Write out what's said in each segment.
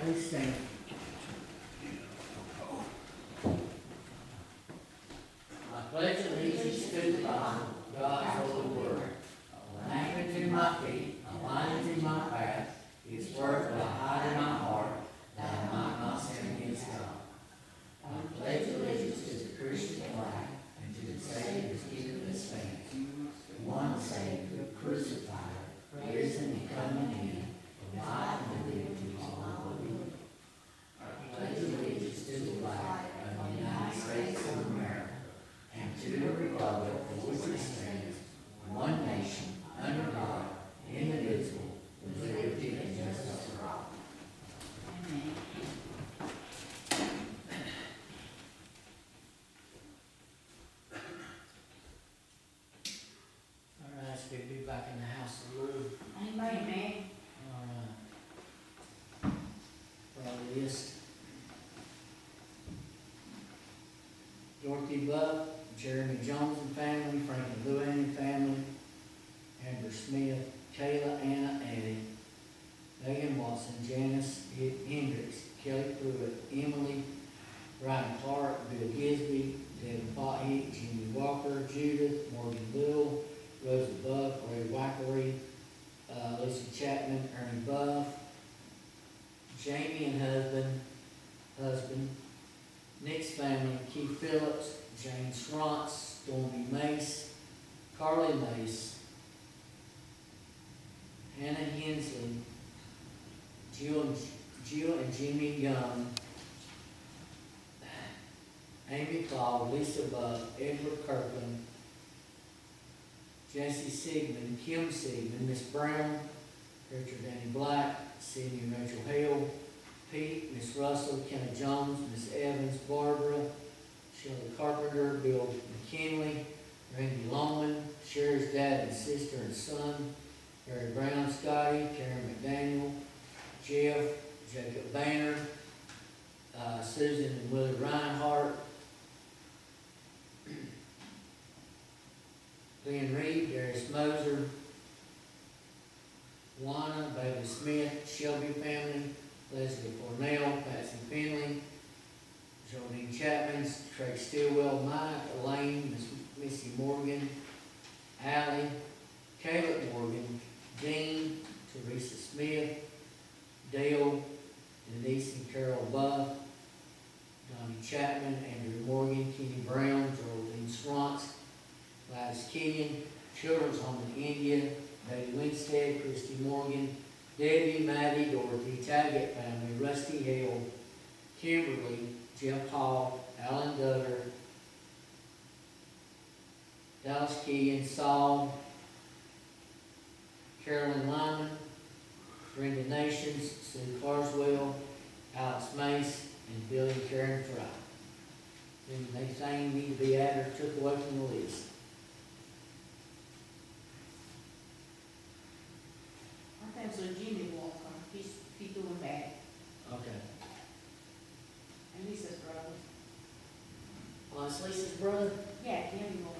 Please stand. I pledge allegiance to the flag of God's holy word. A lamp unto my feet, a light unto my path, His word will I hide in my heart, that I might not sin against God. I pledge allegiance to the Christian flag, and to the Savior whose given us stands, one Savior, crucified, risen and coming in, for life and liberty to all who believe. I pledge allegiance to the flag of the United States of America, and to the republic for which it stands, one nation, under God, indivisible, with liberty and justice for all. Amen. All right, it's good to be back in the house of the Lord. Amen. All right. For our list, Dorothy Buck, Jeremy Jones and family, Franklin Luann and family, Amber Smith, Kayla, Anna, Eddie, Megan Watson, Janice Hendricks, Kelly Pruitt, Emily, Ryan Clark, Bill Gisby, Devin Potheat, Jimmy Walker, Judith, Morgan Little, Rosa Buck, Ray Wackery, Lucy Chapman, Ernie Buff, Jamie and husband, Nick's family, Keith Phillips, Jane Scrontz, Stormy Mace, Carly Mace, Hannah Hensley, Jill and Jimmy Young, Amy Claw, Lisa Buck, Edward Kirkland, Jesse Sigmund, Kim Sigmund, Miss Brown, Richard Danny Black, Sidney and Rachel Hale, Pete, Miss Russell, Kenna Jones, Miss Evans, Barbara, Shelley Carpenter, Bill McKinley, Randy Longman, Sherry's dad and sister and son, Barry Brown, Scotty, Karen McDaniel, Jeff, Jacob Banner, Susan and Willie Reinhardt, Glenn Reed, Darius Moser, Lana, Bailey Smith, Shelby family, Leslie Cornell, Patsy Finley, Jolene Chapman, Craig Stillwell, Mike, Elaine, Missy Morgan, Allie, Caleb Morgan, Dean, Teresa Smith, Dale, Denise and Carol Buff, Donnie Chapman, Andrew Morgan, Kenny Brown, Geraldine Srantz, Gladys Killian, Children's Home in India, Betty Winstead, Christy Morgan, Debbie, Maddie, Dorothy, Taggett family, Rusty Hale, Kimberly, Jeff Hall, Alan Duggar, Dallas Keegan, Saul, Carolyn Lyman, Brenda Nations, Sue Carswell, Alex Mace, and Billy and Karen Fry. Anything need to be added or took away from the list? I think so. Jimmy Walker, he's doing bad. Okay. And Lisa's brother. Well, it's Lisa's brother? Yeah, Jimmy Walker.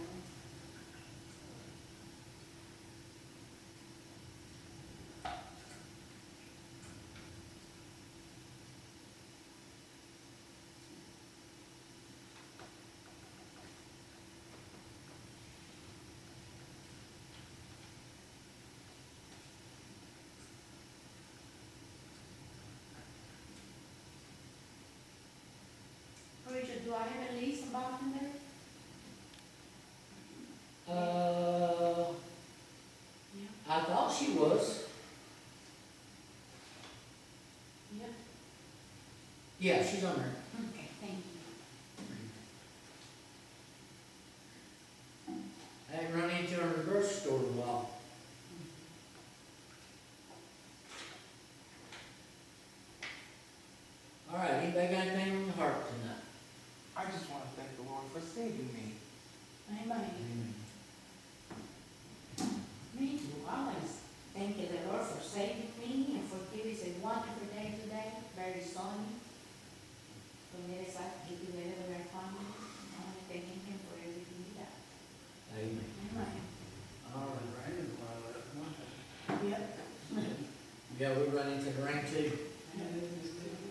Richard, do I have a list about him there? I thought she was. Yep. Yeah, she's on there. Okay, thank you. I hadn't run into her in the grocery store in a while. All right, anybody got anything on the heart tonight? I just want to thank the Lord for saving me. Amen. Me too, always. Thank you, the Lord, for saving me and for giving us a wonderful day today, very sunny. For me, it's like to be together with our family. I want to thank Him for everything He does. Amen. Amen. All right. Yep. Yeah, we run into the rain too.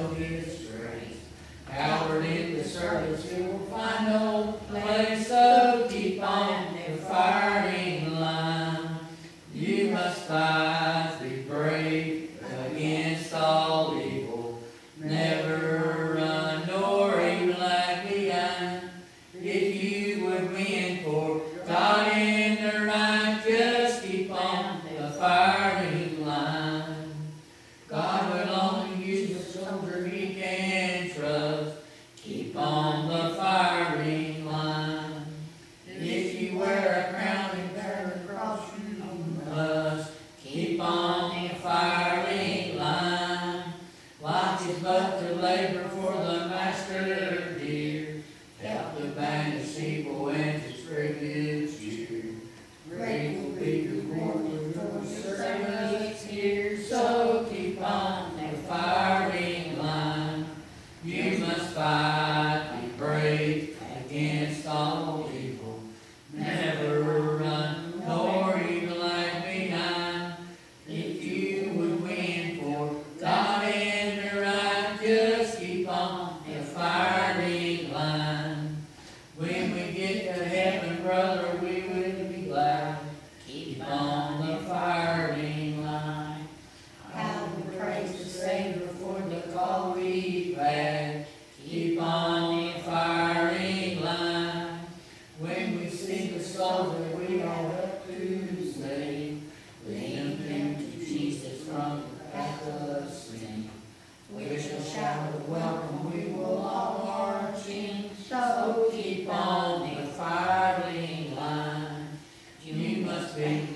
no disgrace. Coward in the service, you will find no place, so keep on the firing line. You must fight, be brave against all evil. Never run nor even lag behind. If you would win for God in the right, just keep on the firing line. God will only use a soldier he can trust. Keep on the firing line. If you wear a crown and bear the cross, you must keep on the firing line. Life is but to labor for the master dear. Help the banish evil and to spread his cheer. Great will be your reward for the service here. So keep on the firing line. You must fight, be brave against all evil. Never run nor even lag behind. If you would win for God and the right, just keep on the firing line. When we get to heaven, brother, we will be glad. Keep on the firing line. How we praise the Savior for the call we've had. Keep on the firing line. When we see the souls that we are up to save, lead them to Jesus from the path of sin. We shall shout a welcome, we will all march in. So keep on the firing line. You must be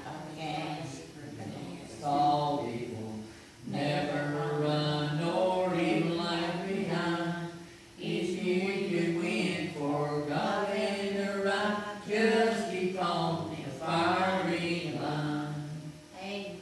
against all evil. Never run nor even lag behind. If you could win for God and the right, just keep on the firing line. Amen.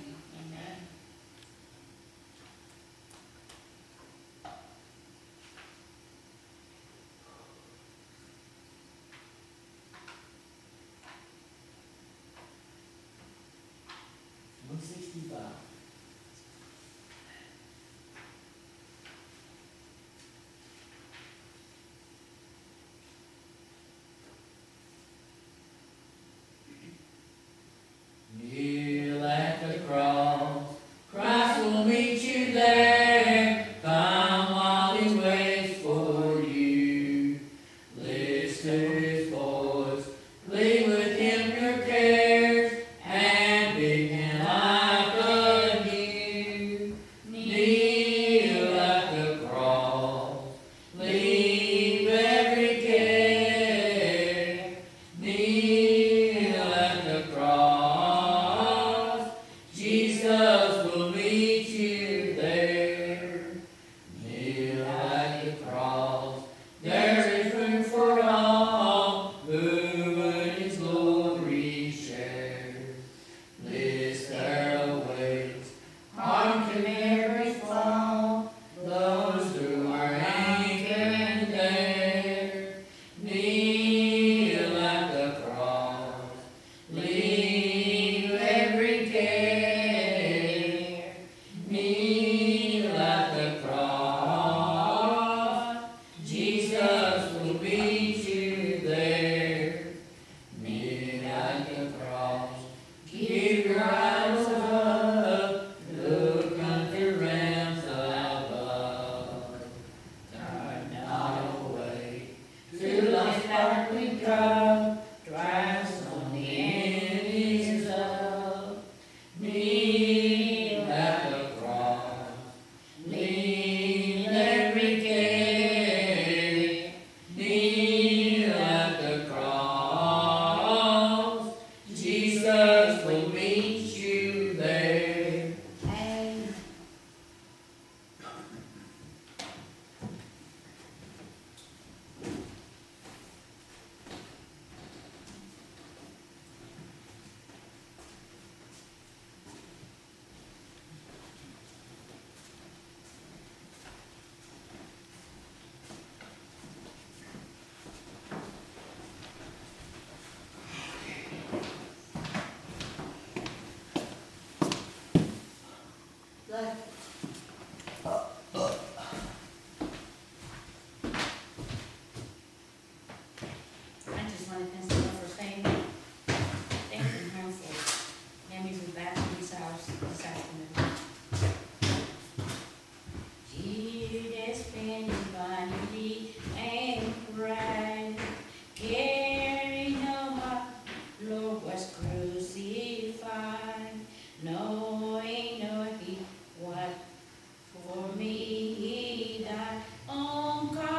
in vanity and pride. Carrying on my Lord was crucified, knowing he what for me he died on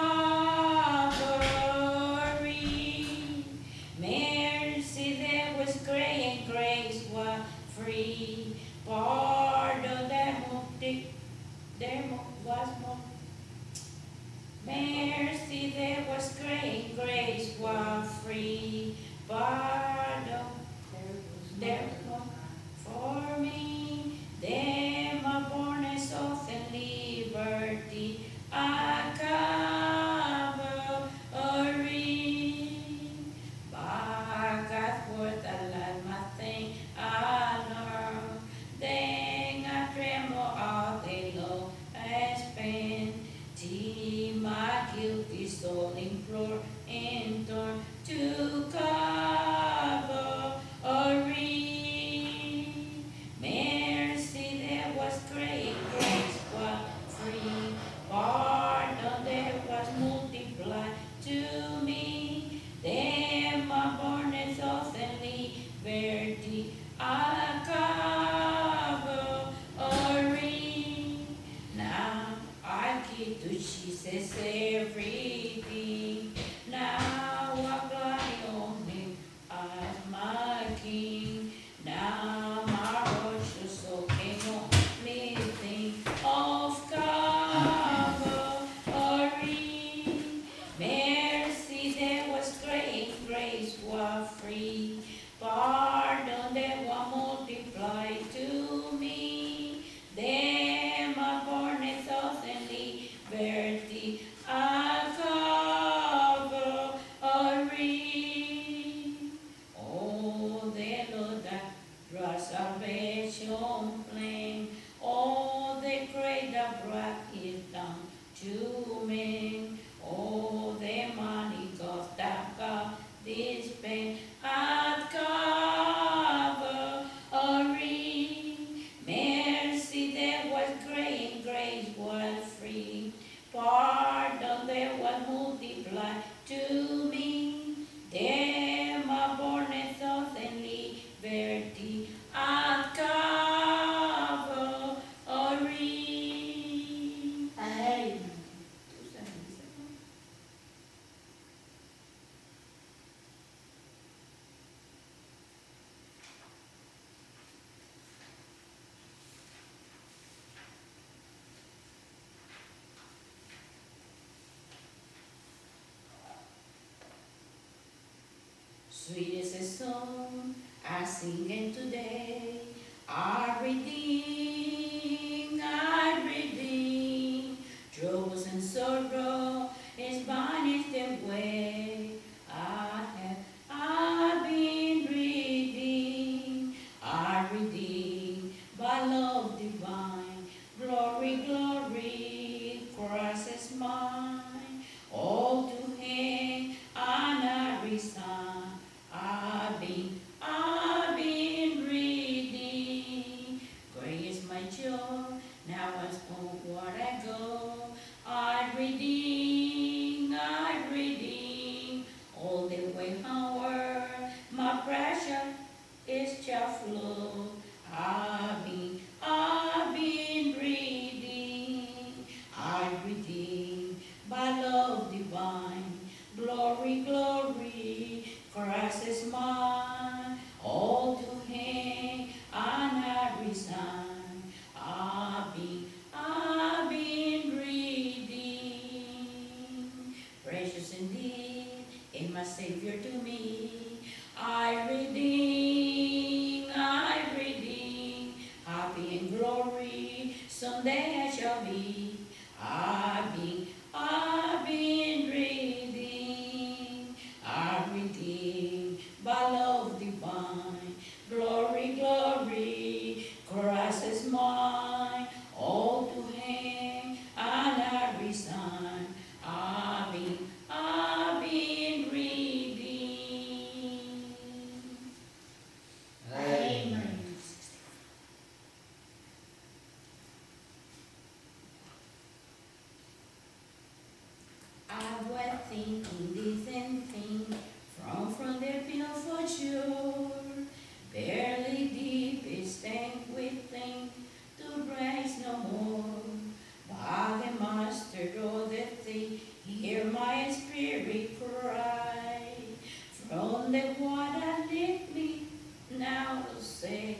Calvary. Mercy there was great and grace was free. Pardon there was more. Mercy there was great, grace was free. Pardon there was for me. Them are born as oath and liberty. I Calvary. By God's word I like my thing I learned. Then I tremble all day long as pain. My guilty soul implore and turn to Calvary. Mercy there was great, grace was free. Pardon there was multiplied to me. Them are born as oath and liberty. I Calvary. Now I give to Jesus everything. Now I glory on him as my King. Now my righteous soul can only think of Calvary. Mercy there was great, grace was free. Pardon there was multiplied to me. Them are born as oath and liberty. I Calvary. Oh, the Lord that brought salvation plain. Oh, the great that brought it down to men. Oh, the money God that got this pain at Calvary. Mercy there was great, grace was free. Pardon there was multiplied to me. Them are born as oath and liberty at Calvary. Amen. Sweet is a song I sing in today. I redeem. Troubles and sorrow is banished away. I've been redeemed. I redeemed by love divine. Glory, glory, Christ is mine. All to him and I resign. I've been redeemed. Grace thinking decent thing from their beautiful shore. Barely deep is stank with thing to rise no more. By the master of the sea, hear my spirit cry. From the water lift me now to say,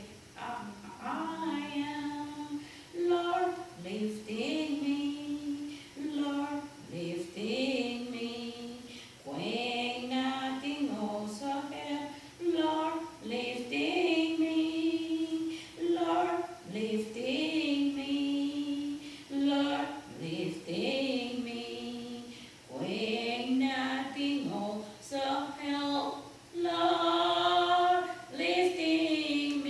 I am Lord, lifting me, Lord, lifting me. When nothing else I have, Lord, lifting me, Lord, lifting me, Lord, lifting me. When nothing else I help, Lord, lifting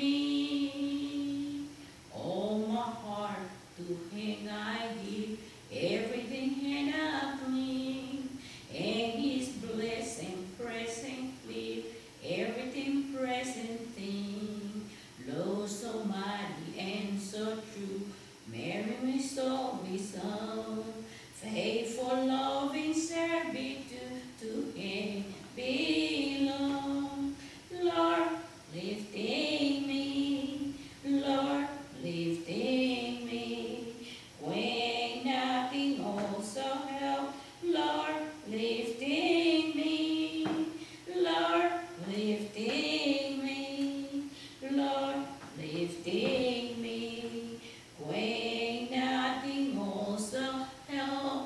me. All my heart to Him I give, everything and I clean. And His blessing present live, everything present thing. Lord so mighty and so true, Mary me so be song. Faithful, loving servitude to Him belong. Lord, lifting me, Lord, lifting me. When nothing also help, Lord, lifting me, Lord, lifting me, Lord, lifting me. When nothing also help,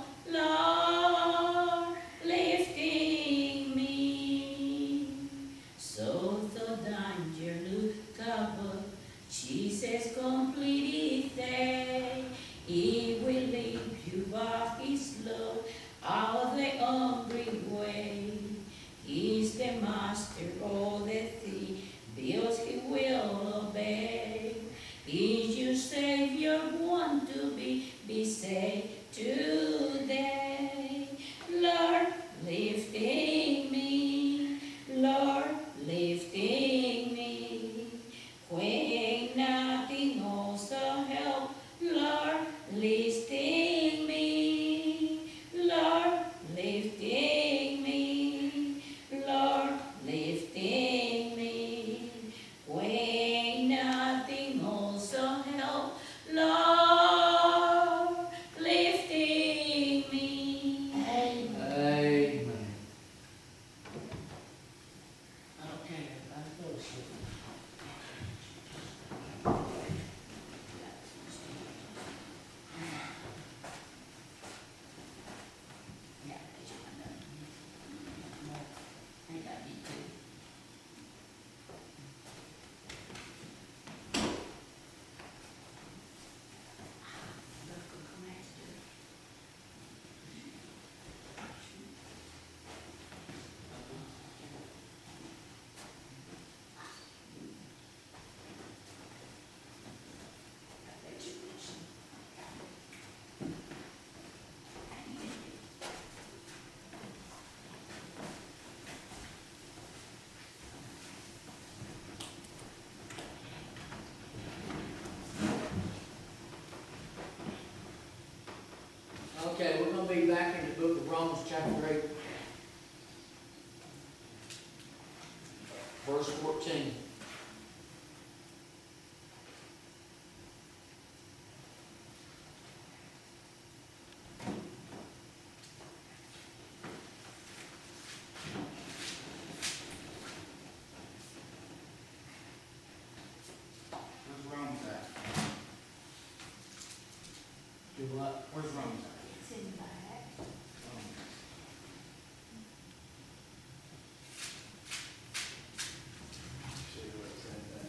Lord, lifting me. So the danger look above, Jesus completed there. He will lead you by His love out the hungry way. He's the master of the sea, bills He will obey. Is your Savior want to be saved today? Lord, lifting me, Lord, lifting me. When nothing also help, Lord, lifting me, Lord, lifting me, Lord, lifting me. When nothing also help, Lord, lifting me. Amen. Okay, everybody close it. Yeah, that's one done. I got me too. Look, come after. Okay, we're gonna be back in the book of Romans chapter 8, verse 14. Where's Romans at? Do what? Where's Romans at? It's in the back. Romans. Show you where it said that.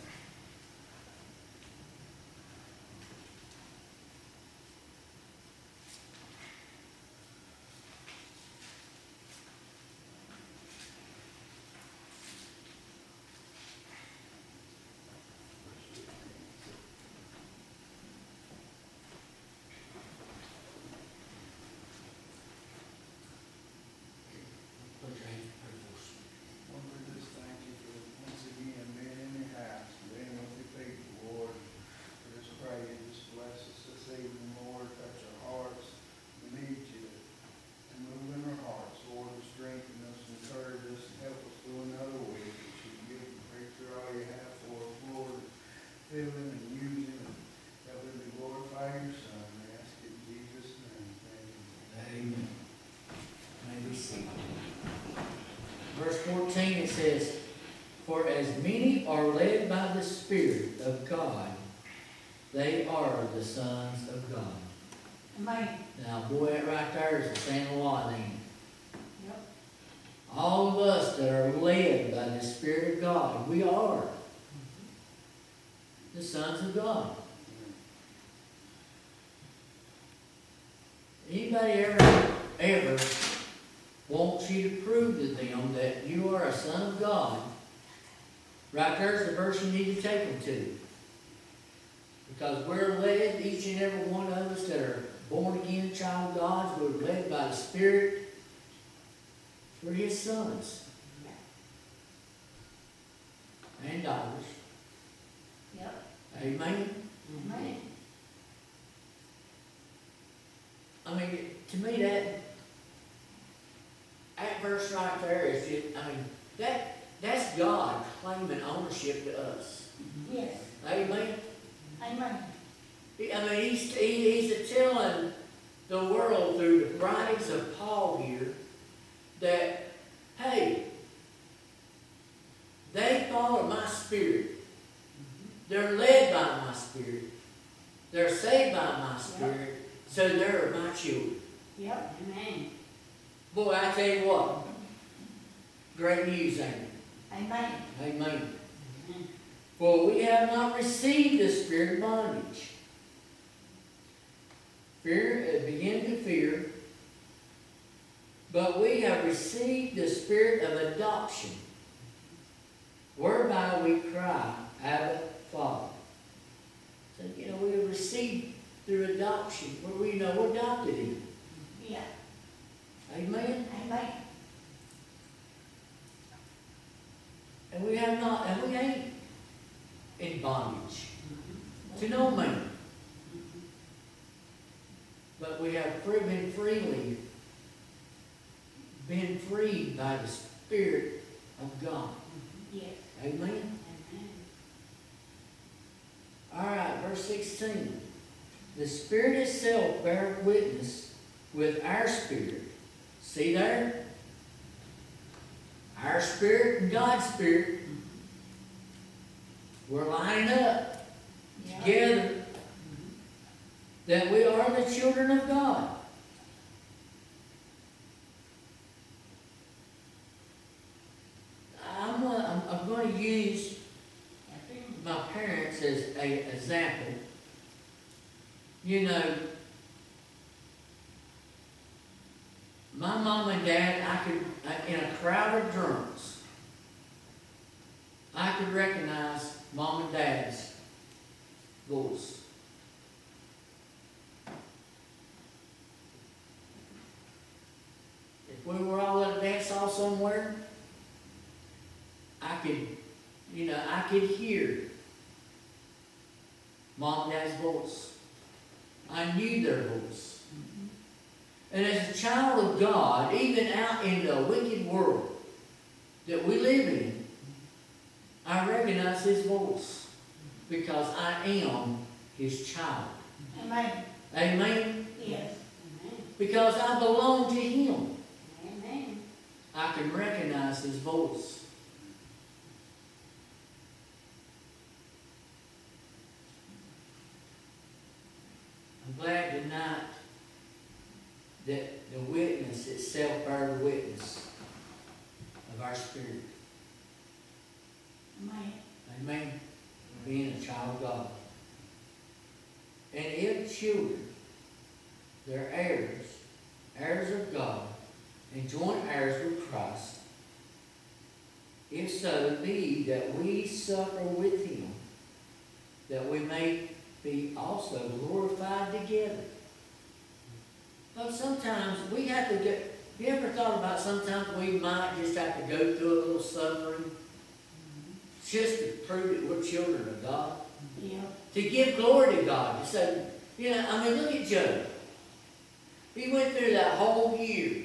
it says, for as many are led by the Spirit of God, they are the sons of God. Amen. Now, boy, that right there is saying a lot then. Yep. All of us that are led by the Spirit of God, we are the sons of God. Anybody ever wants you to prove to them that you are a son of God, right there's the verse you need to take them to. Because we're led, each and every one of us that are born again child of God, we're led by the Spirit. We're His sons and daughters. Yep. Amen. Amen. I mean, to me that verse right there is just, I mean, that's God claiming ownership to us. Yes. Amen. Amen. I mean, he's telling the world through the writings of Paul here that, hey, they follow my Spirit. They're led by my Spirit. They're saved by my Spirit. So they're my children. Yep. Amen. Boy, I tell you what, great news, ain't it? Amen. Amen. For we have not received the spirit of bondage. Begin to fear. But we have received the spirit of adoption, whereby we cry, Abba, Father. So, you know, we have received through adoption, where we know we're adopted in. Yeah. Amen? Amen. And we have not, and we ain't in bondage to no man. But we have been freed by the Spirit of God. Yes. Amen? Amen. All right, verse 16. The Spirit itself beareth witness with our spirit. See there? Our spirit and God's Spirit. We're lining up Yeah. together that we are the children of God. I'm going to use my parents as an example. You know, my mom and dad, in a crowd of drunks, I could recognize mom and dad's voice. If we were all at a dance hall somewhere, I could hear mom and dad's voice. I knew their voice. And as a child of God, even out in the wicked world that we live in, I recognize His voice because I am His child. Amen. Amen? Yes. Amen. Because I belong to Him. Amen. I can recognize His voice. I'm glad tonight that the witness itself bears witness of our spirit. Amen. Amen. Being a child of God. And if children, they're heirs, heirs of God, and joint heirs with Christ, if so be that we suffer with Him, that we may be also glorified together. But sometimes we have to get, have you ever thought about sometimes we might just have to go through a little suffering just to prove that we're children of God? Yeah. To give glory to God. To say, you know, I mean, look at Job. He went through that whole year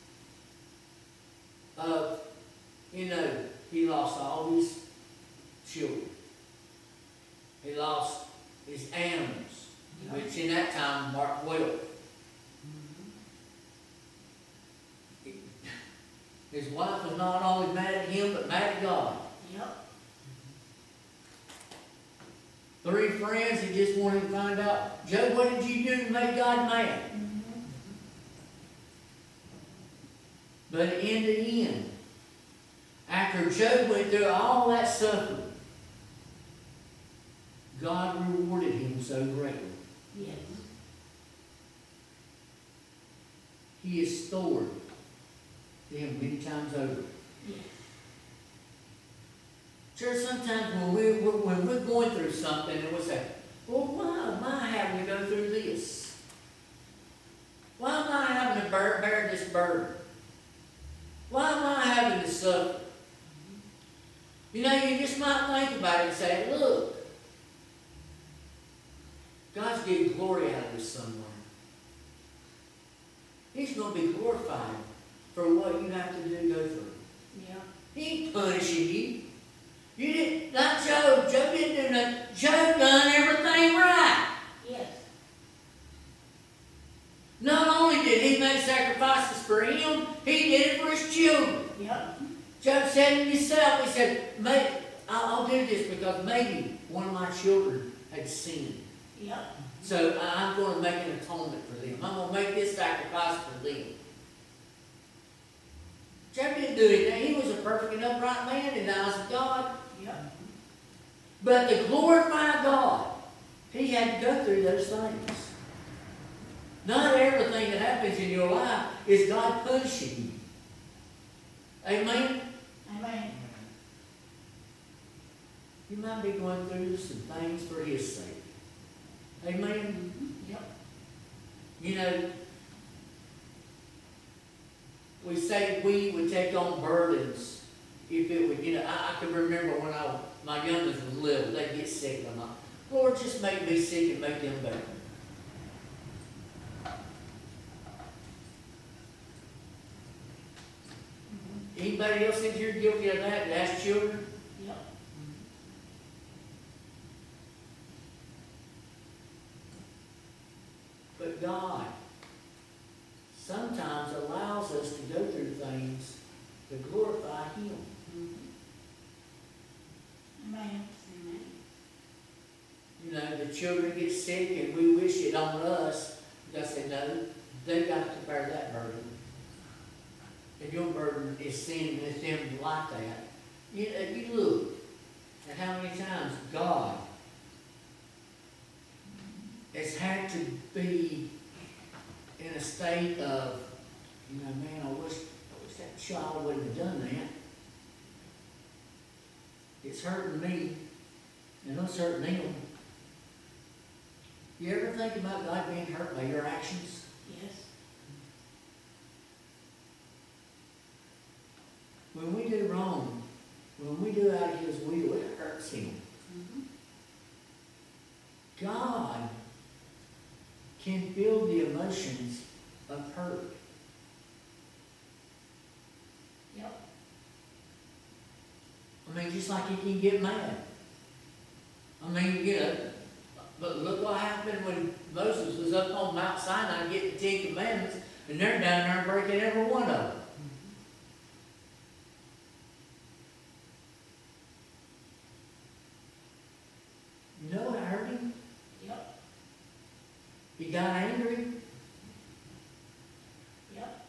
of, you know, he lost all his children. He lost his animals, which in that time marked wealth. His wife was not only mad at him, but mad at God. Yep. 3 friends that just wanted to find out, Job, what did you do to make God mad? But in the end, after Job went through all that suffering, God rewarded him so greatly. Yes. He has stored them many times over. Yes. Church, sometimes when we're going through something and we say, well, why am I having to go through this? Why am I having to bear this burden? Why am I having to suffer? You know, you just might think about it and say, look, God's getting glory out of this somewhere. He's going to be glorified for what you have to go through. Yeah. He ain't punishing you. You didn't, not Job. Job didn't do nothing. Job done everything right. Yes. Not only did he make sacrifices for him, he did it for his children. Yep. Job said it himself, he said, I'll do this because maybe one of my children had sinned. Yep. So I'm going to make an atonement for them. I'm going to make this sacrifice for them. Job didn't do anything. He was a perfect and upright man in the eyes of God. Yep. But to glorify God, he had to go through those things. Not everything that happens in your life is God punishing you. Amen? Amen. You might be going through some things for his sake. Amen? Yep. You know, we say we would take on burdens if it would, you know, I can remember when my youngest was little, they'd get sick and I'm like, Lord, just make me sick and make them better. Anybody else in here guilty of that? That's children? Yep. But God sometimes allows us to go through things to glorify Him. Amen. You know, the children get sick and we wish it on us. God said, no, they've got to bear that burden. If your burden is sin and it's them like that, you look at how many times God has had to be in a state of, you know, man, I wish that child wouldn't have done that. It's hurting me, and it's hurting them. You ever think about God being hurt by your actions? Yes. When we do wrong, when we do out of His will, it hurts Him. God can feel the emotions of hurt. Yep. I mean, just like He can get mad. I mean, you know, but look what happened when Moses was up on Mount Sinai getting the 10 Commandments, and they're down there breaking every one of them. You know what hurt him? Yep. He got angry. Yep.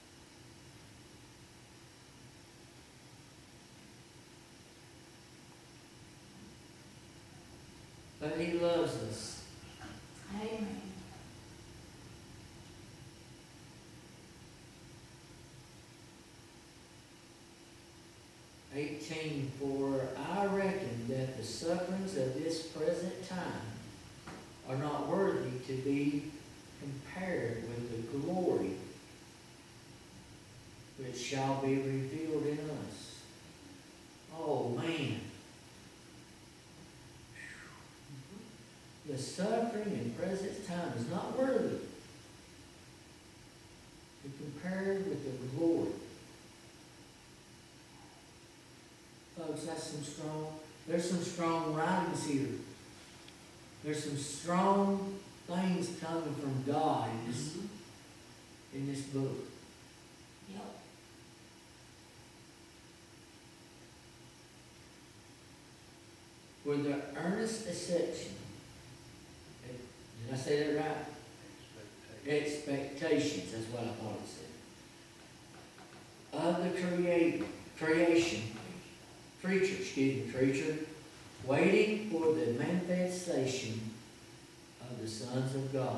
But He loves us. Amen. For I reckon that the sufferings of this present time are not worthy to be compared with the glory which shall be revealed in us. Oh man. The suffering in present time is not worthy to compare with the glory. Folks, there's some strong writings here. There's some strong things coming from God in this book. Yep. For the earnest acceptation, did I say that right? Expectations, that's what I thought it said. Of the creation, creature, waiting for the manifestation of the sons of God.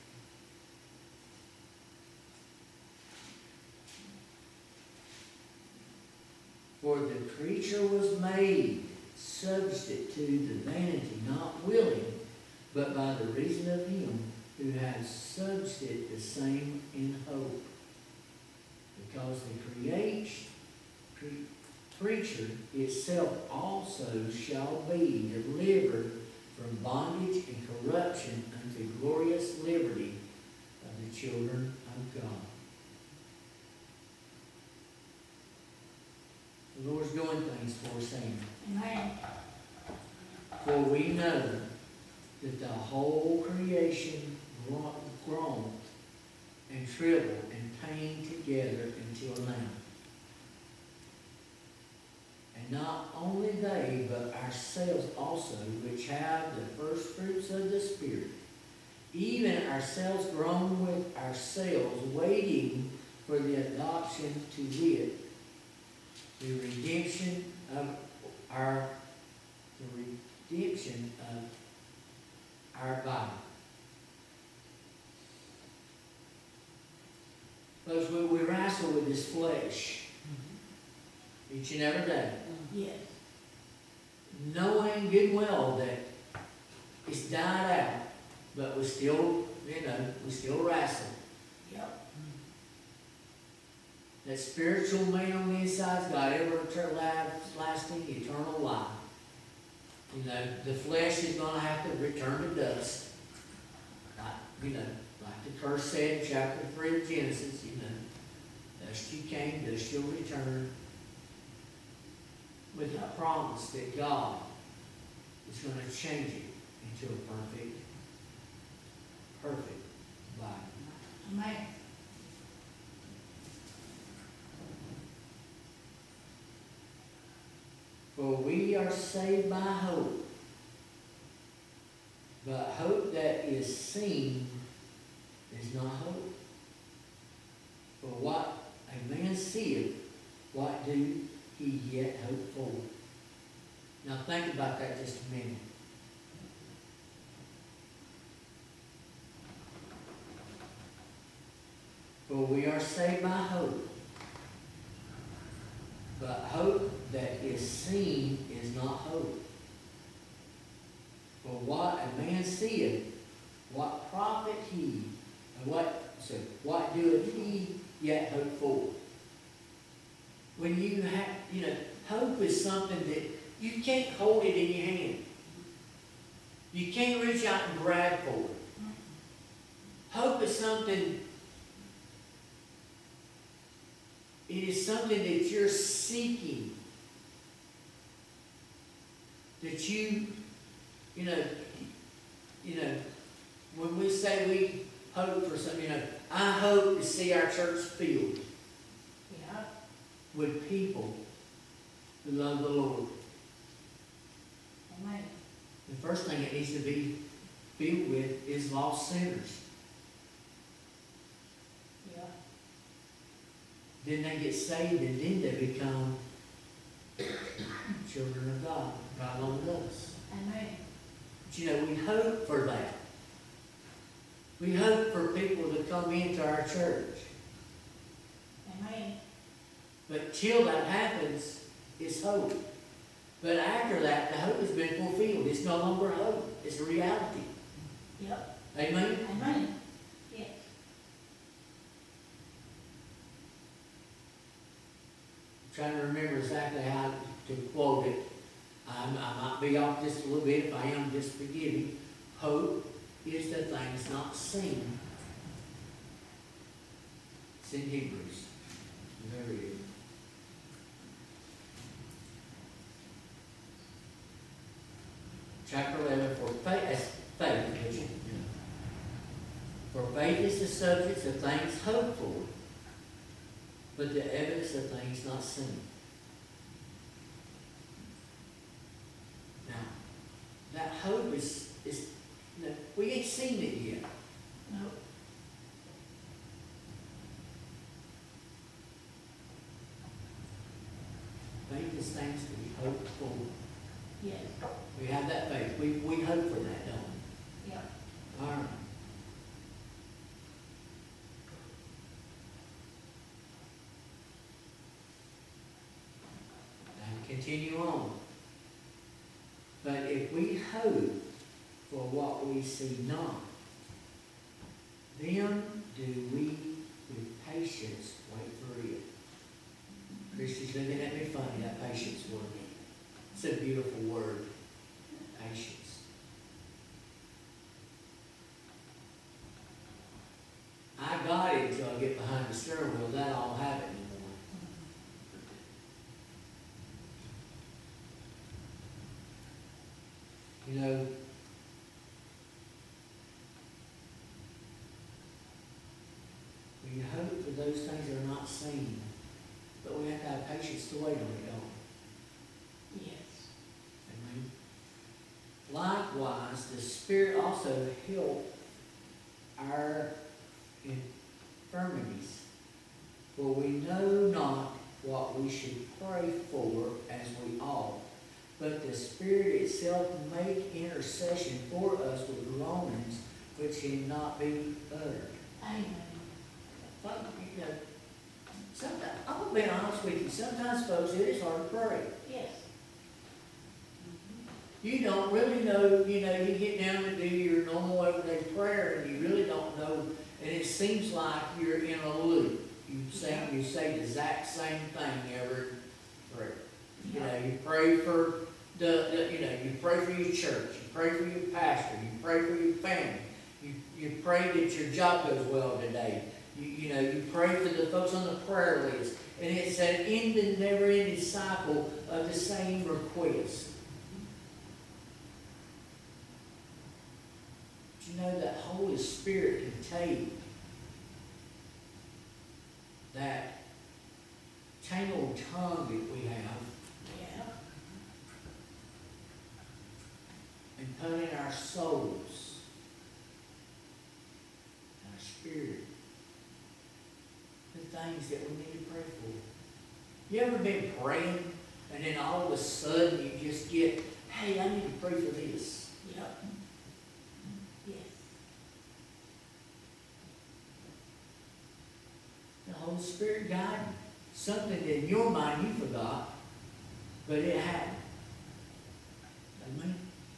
For the creature was made subject to the vanity, not willing, but by the reason of him who has subject the same in hope. Because the creature itself also shall be delivered from bondage and corruption unto glorious liberty of the children of God. The Lord's doing things for us, saying, Amen. for we know that the whole creation groaneth and trembled and pained together until now. And not only they, but ourselves also, which have the first fruits of the Spirit, even ourselves groan with ourselves, waiting for the adoption to wit, the redemption of our body. Because we wrestle with this flesh each and every day, Yes. knowing good and well that it's died out, but we still, we still wrestle. Yep. That spiritual man on the inside's got everlasting, eternal life. The flesh is going to have to return to dust. Like the curse said in chapter 3 of Genesis, dust you came, dust you'll return. With the promise that God is going to change it into a perfect body. Amen. For we are saved by hope. But hope that is seen is not hope. For what a man seeth, what do he yet hope for? Now think about that just a minute. For we are saved by hope. But hope that is seen is not hope. For what a man seeth, what profit he, and what doeth he yet hope for? When you have, hope is something that you can't hold it in your hand. You can't reach out and grab for it. Hope is something, it is something that you're seeking. That you when we say we hope for something, I hope to see our church filled with people who love the Lord. Amen. The first thing it needs to be filled with is lost sinners. Yeah. Then they get saved and then they become children of God, right along with us. Amen. But we hope for that. We hope for people to come into our church. Amen. But till that happens, it's hope. But after that, the hope has been fulfilled. It's no longer hope. It's a reality. Yep. Amen? Amen. Yes. I'm trying to remember exactly how to quote it. I might be off just a little bit. If I am, just forgive me. Hope is the things not seen. It's in Hebrews. There it is. Chapter 11, for faith, for faith is the subject of things hoped for, but the evidence of things not seen. Now, hope we ain't seen it yet. No. Faith is things to be hoped for. Yes. We have that faith. We hope for that, don't we? Yep. All right. And continue on. But if we hope for what we see not, then do we with patience wait for it. Christy's looking at me funny, that patience word. It's a beautiful word, patience. I got it until I get behind the steering wheel. That I don't have it anymore. You know, we hope for those things that are not seen, but we have to have patience to wait on it, don't we? Yes. Amen. Likewise, the Spirit also help our infirmities, for we know not what we should pray for as we ought, but the Spirit itself make intercession for us with groanings which cannot be uttered. Amen. But, you know, sometimes, I'm going to be honest with you, sometimes, folks, it is hard to pray. Yes. You don't really know, you get down to do your normal everyday prayer and you really don't know, and it seems like you're in a loop. You say the exact same thing every prayer. You pray for you pray for your church, you pray for your pastor, you pray for your family, you pray that your job goes well today. You pray for the folks on the prayer list, and it's an ending, never-ending cycle of the same request. But you know that Holy Spirit can take that tangled tongue that we have Yeah. and put in our souls, our spirit, the things that we need to pray for. You ever been praying and then all of a sudden you just get, hey, I need to pray for this. Yep. Yes. The Holy Spirit guiding something that in your mind you forgot, but it happened. Amen.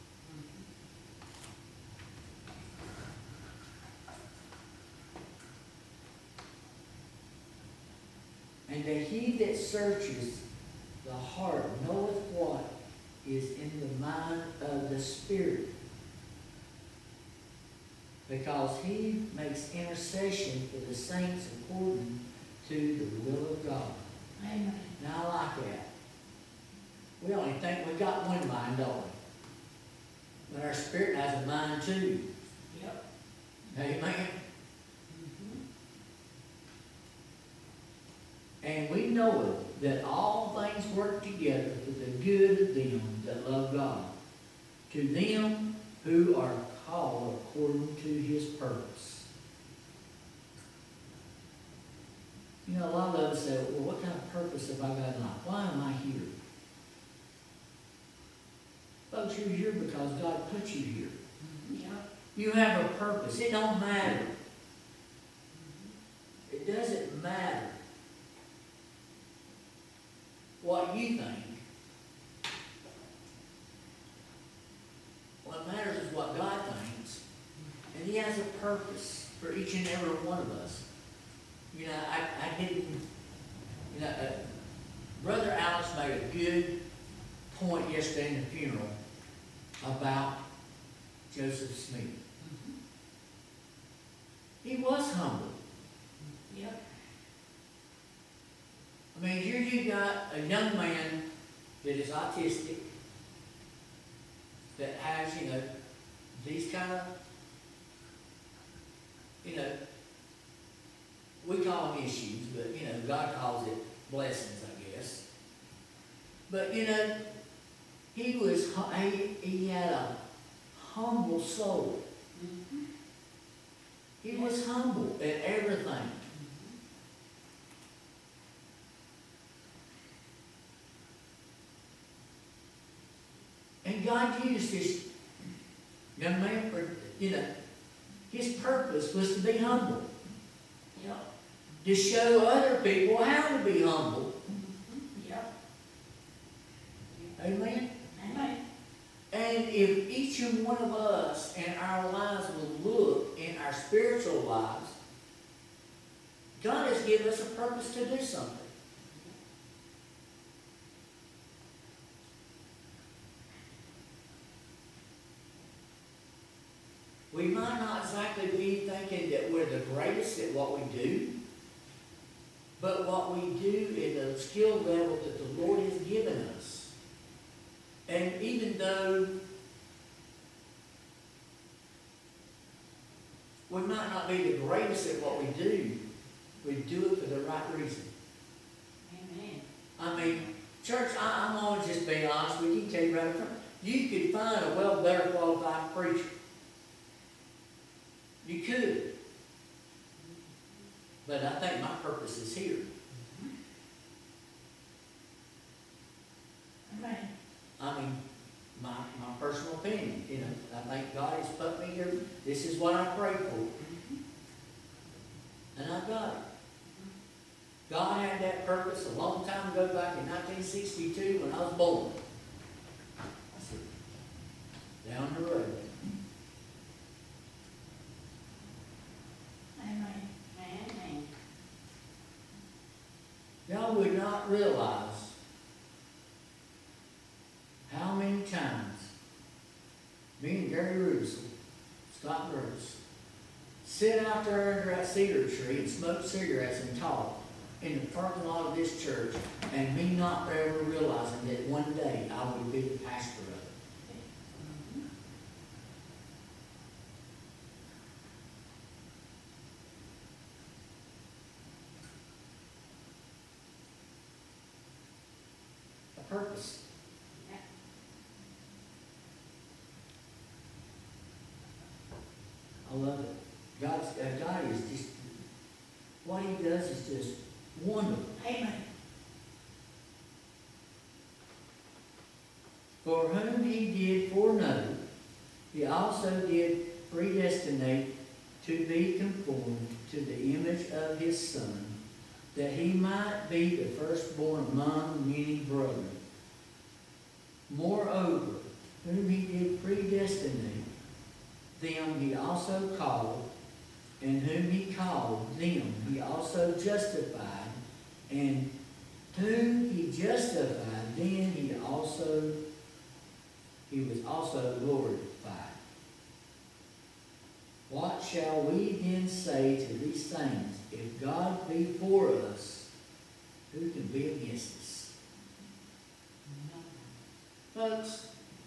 And that he that searches the heart knoweth what is in the mind of the Spirit, because he makes intercession for the saints according to the will of God. Amen. Now I like that. We only think we got one mind, don't we? But our spirit has a mind too. Yep. Amen. And we know that all things work together for the good of them that love God, to them who are called according to his purpose. You know, a lot of us say, well, what kind of purpose have I got in life? Why am I here? Folks, you're here because God put you here. Yep. You have a purpose. It don't matter. It doesn't matter what you think. What matters is what God thinks. And he has a purpose for each and every one of us. You know, I didn't, Brother Alex made a good point yesterday in the funeral about Joseph Smith. He was humble. Yep. I mean, here you got a young man that is autistic, that has, these kind of, we call them issues, but, God calls it blessings, I guess. But, he had a humble soul. He was humble in everything. And God used this young man for, his purpose was to be humble. Yep. To show other people how to be humble. Yep. Amen? Amen. And if each and one of us in our lives will look in our spiritual lives, God has given us a purpose to do something. We might not exactly be thinking that we're the greatest at what we do, but what we do in the skill level that the Lord has given us. And even though we might not be the greatest at what we do it for the right reason. Amen. I mean, church, I'm always just being honest with you, tell you right up front. You could find a better qualified preacher. You could. But I think my purpose is here. Amen. I mean, my personal opinion, I think God has put me here. This is what I prayed for. And I've got it. God had that purpose a long time ago, back in 1962 when I was born. I said, down the road. Amen. Amen. Y'all would not realize how many times me and Gary Russell, Scott Bruce, sit out there under that cedar tree and smoke cigarettes and talk in the parking lot of this church, and me not ever realizing that one day I would be the pastor of it. A purpose. I love it. God is just, what He does is just wonderful. Amen. For whom He did foreknow, He also did predestinate to be conformed to the image of His Son, that He might be the firstborn among many brethren. Moreover, whom He did predestinate, them He also called, and whom He called, them He also justified, and whom He justified, then He was also glorified. What shall we then say to these things? If God be for us, who can be against us? Folks,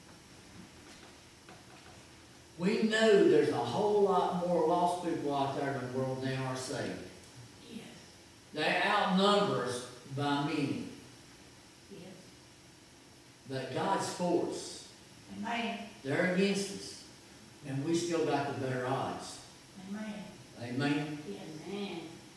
we know there's a whole lot more lost people out there in the world than there are saved. Yes. They outnumber us by many. Yes. But God's for us. Amen. They're against us. And we still got the better odds. Amen. Amen? Yes. Amen.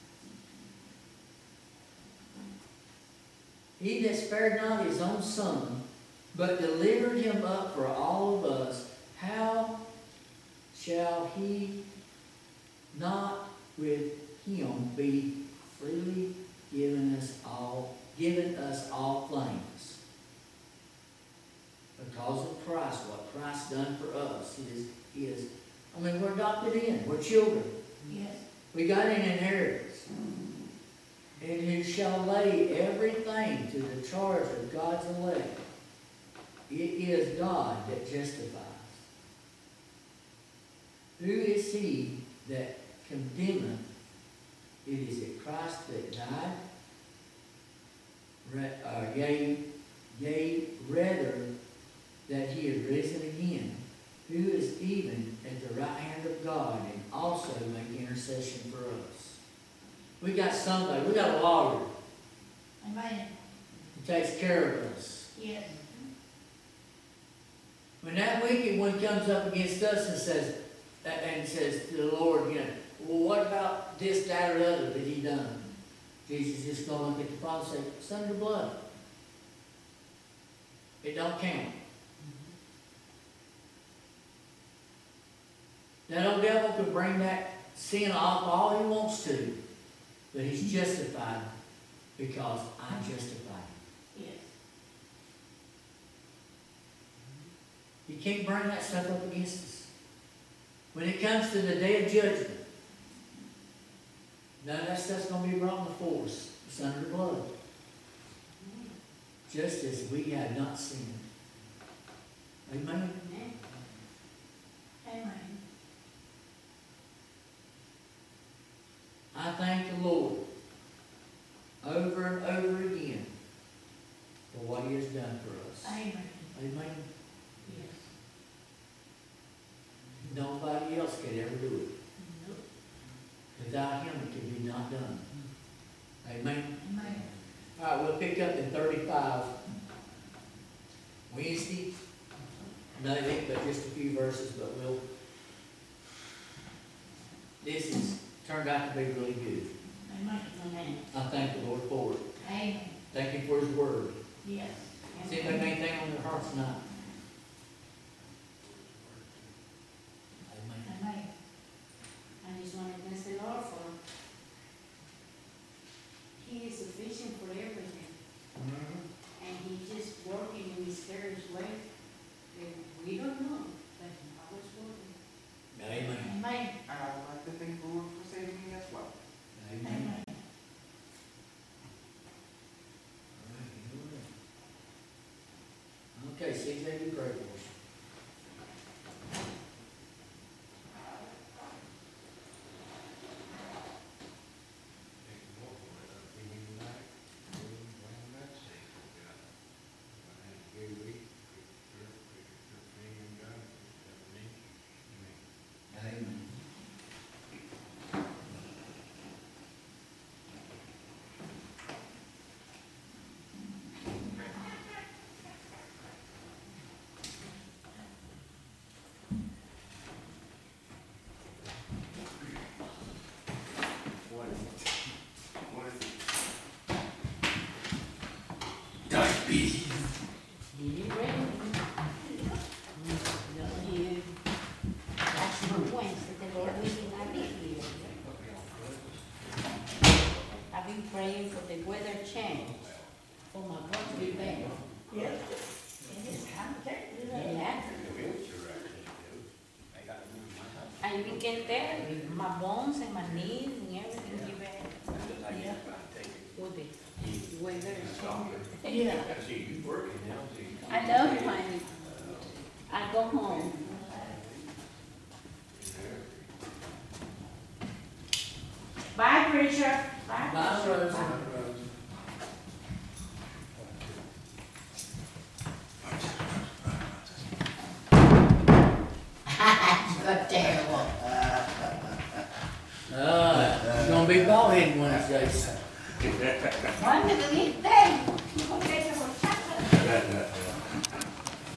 He that spared not His own Son, but delivered Him up for all of us, how shall He not with Him be freely given us all things? Because of Christ, what Christ done for us is we're adopted in, we're children. Yes. We got an inheritance. And who shall lay everything to the charge of God's elect? It is God that justifies. Who is he that condemneth? It is it Christ that died? Yea, rather that He is risen again, who is even at the right hand of God, and also make intercession for us. We got somebody, we got a lawyer Amen. who takes care of us. Yes. When that wicked one comes up against us and says to the Lord, you know, well, what about this, that, or the other that he done? Jesus just gonna look at the Father and say, it's under the blood. It don't count. That old devil could bring that sin off all he wants to, but he's justified because I justify him. Yes. You can't bring that stuff up against us. When it comes to the day of judgment, none of that stuff's going to be brought before us. It's under the blood. Just as we have not sinned. Amen? Amen. Amen. I thank the Lord over and over again for what he has done for us. Amen. Amen? Yes. Nobody else could ever do it. Nope. Without him, it could be not done. Amen? Amen. All right, we'll pick up in 35. Wednesday. Nothing but just a few verses, but this has turned out to be really good. Amen. I thank the Lord for it. Amen. Thank him for his word. Yes. Does anybody have anything on their hearts tonight? Amen. Amen. I just want to bless the Lord for He is sufficient for everything. And He's just working in mysterious way. And we don't know, but I was working. Amen. Amen. And I would like to thank the Lord for saving me as well. Amen. Okay, CJ, you pray for us. Amen. What is it? What is it? Diabetes. You ready? You. That's the Wednesday, the Lord willing, I'll be here. I've been praying for the weather change, for my God to be better. Yeah. It is complicated. Yeah. I even get there, my bones and my knees and everything get better. Yeah. With the weather change. Yeah. I love mine. I go home. Bye, preacher. Bye. Bye, Rose. That's terrible. You're going to be bald headed one of these days. One of the day, you go get your chocolate.